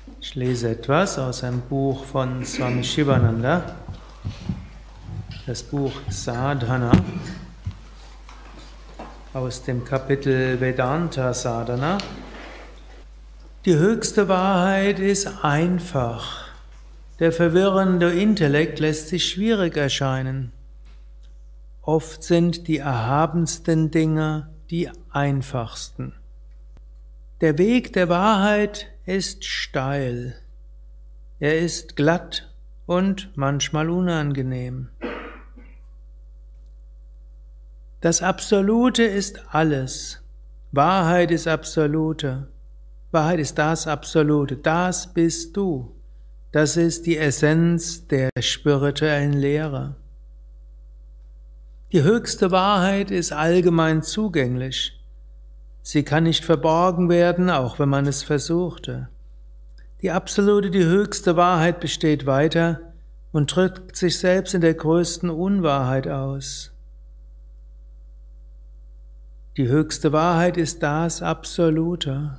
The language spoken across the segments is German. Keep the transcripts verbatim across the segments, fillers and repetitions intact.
Ich lese etwas aus einem Buch von Swami Shivananda, das Buch Sadhana, aus dem Kapitel Vedanta Sadhana. Die höchste Wahrheit ist einfach. Der verwirrende Intellekt lässt sich schwierig erscheinen. Oft sind die erhabensten Dinge die einfachsten. Der Weg der Wahrheit ist steil. Er ist glatt und manchmal unangenehm. Das Absolute ist alles. Wahrheit ist Absolute. Wahrheit ist das Absolute. Das bist du. Das ist die Essenz der spirituellen Lehre. Die höchste Wahrheit ist allgemein zugänglich. Sie kann nicht verborgen werden, auch wenn man es versuchte. Die absolute, die höchste Wahrheit besteht weiter und drückt sich selbst in der größten Unwahrheit aus. Die höchste Wahrheit ist das Absolute.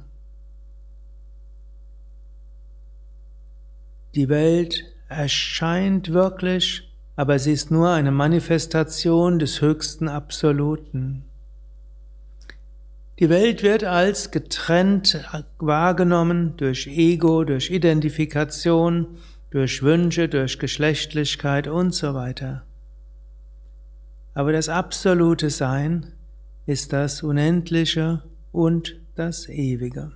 Die Welt erscheint wirklich, aber sie ist nur eine Manifestation des höchsten Absoluten. Die Welt wird als getrennt wahrgenommen durch Ego, durch Identifikation, durch Wünsche, durch Geschlechtlichkeit und so weiter. Aber das absolute Sein ist das Unendliche und das Ewige.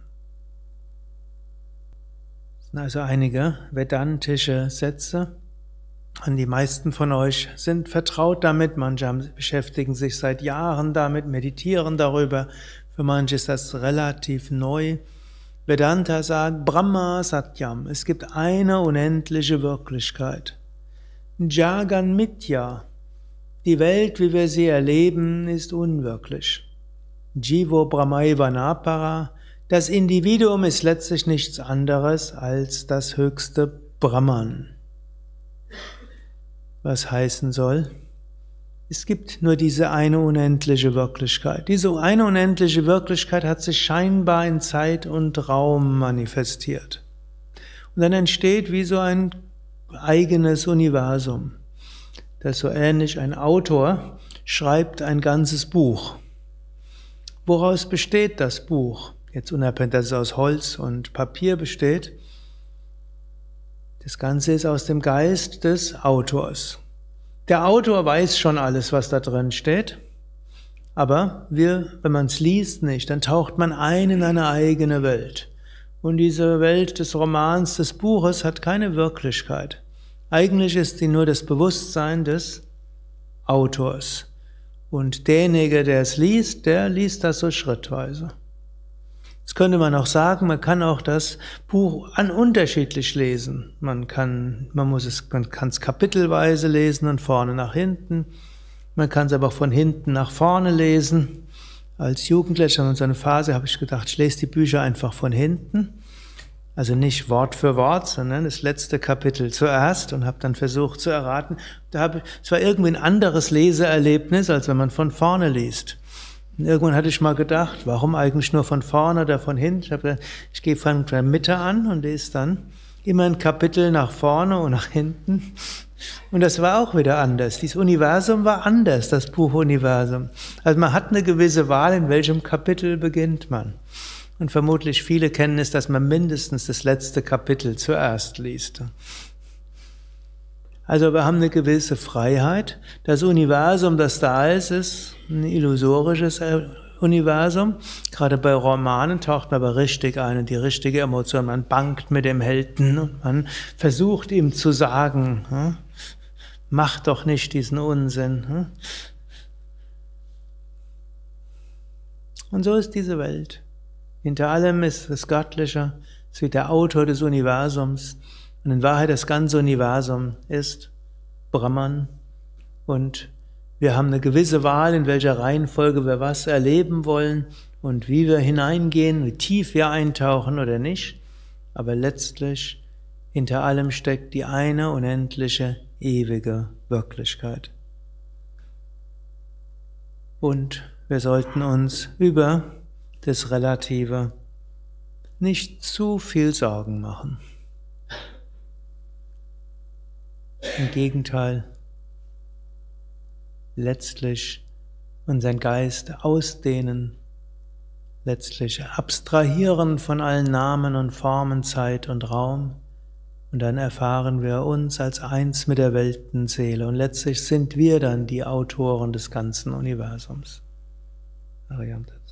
Das sind also einige vedantische Sätze. Und die meisten von euch sind vertraut damit, manche beschäftigen sich seit Jahren damit, meditieren darüber. Für manche ist das relativ neu. Vedanta sagt, Brahma Satyam, es gibt eine unendliche Wirklichkeit. Jagan Mithya, die Welt, wie wir sie erleben, ist unwirklich. Jivo Brahmaiva Napara, das Individuum ist letztlich nichts anderes als das höchste Brahman. Was heißen soll, es gibt nur diese eine unendliche Wirklichkeit. Diese eine unendliche Wirklichkeit hat sich scheinbar in Zeit und Raum manifestiert. Und dann entsteht wie so ein eigenes Universum. Das ist so ähnlich, ein Autor schreibt ein ganzes Buch. Woraus besteht das Buch? Jetzt unabhängig, dass es aus Holz und Papier besteht. Das Ganze ist aus dem Geist des Autors. Der Autor weiß schon alles, was da drin steht, aber wir, wenn man es liest, nicht, dann taucht man ein in eine eigene Welt. Und diese Welt des Romans, des Buches hat keine Wirklichkeit. Eigentlich ist sie nur das Bewusstsein des Autors. Und derjenige, der es liest, der liest das so schrittweise. Jetzt könnte man auch sagen, man kann auch das Buch an unterschiedlich lesen. Man kann, man muss es, man kann es kapitelweise lesen und vorne nach hinten. Man kann es aber auch von hinten nach vorne lesen. Als Jugendlicher in so einer Phase habe ich gedacht, ich lese die Bücher einfach von hinten. Also nicht Wort für Wort, sondern das letzte Kapitel zuerst und habe dann versucht zu erraten. Da habe ich, es war irgendwie ein anderes Leseerlebnis, als wenn man von vorne liest. Und irgendwann hatte ich mal gedacht, warum eigentlich nur von vorne oder von hinten? Ich habe gedacht, ich gehe von der Mitte an und lese dann immer ein Kapitel nach vorne und nach hinten. Und das war auch wieder anders. Dieses Universum war anders, das Buchuniversum. Also man hat eine gewisse Wahl, in welchem Kapitel beginnt man. Und vermutlich viele kennen es, dass man mindestens das letzte Kapitel zuerst liest. Also wir haben eine gewisse Freiheit. Das Universum, das da ist, ist ein illusorisches Universum. Gerade bei Romanen taucht man aber richtig ein und die richtige Emotion. Man bangt mit dem Helden und man versucht ihm zu sagen, hm, mach doch nicht diesen Unsinn. Hm. Und so ist diese Welt. Hinter allem ist das Göttliche, es ist der Autor des Universums. Und in Wahrheit das ganze Universum ist Brahman und wir haben eine gewisse Wahl, in welcher Reihenfolge wir was erleben wollen und wie wir hineingehen, wie tief wir eintauchen oder nicht. Aber letztlich hinter allem steckt die eine unendliche, ewige Wirklichkeit. Und wir sollten uns über das Relative nicht zu viel Sorgen machen. Im Gegenteil, letztlich unseren Geist ausdehnen, letztlich abstrahieren von allen Namen und Formen, Zeit und Raum, und dann erfahren wir uns als eins mit der Weltenseele, und letztlich sind wir dann die Autoren des ganzen Universums. Ariam Tat.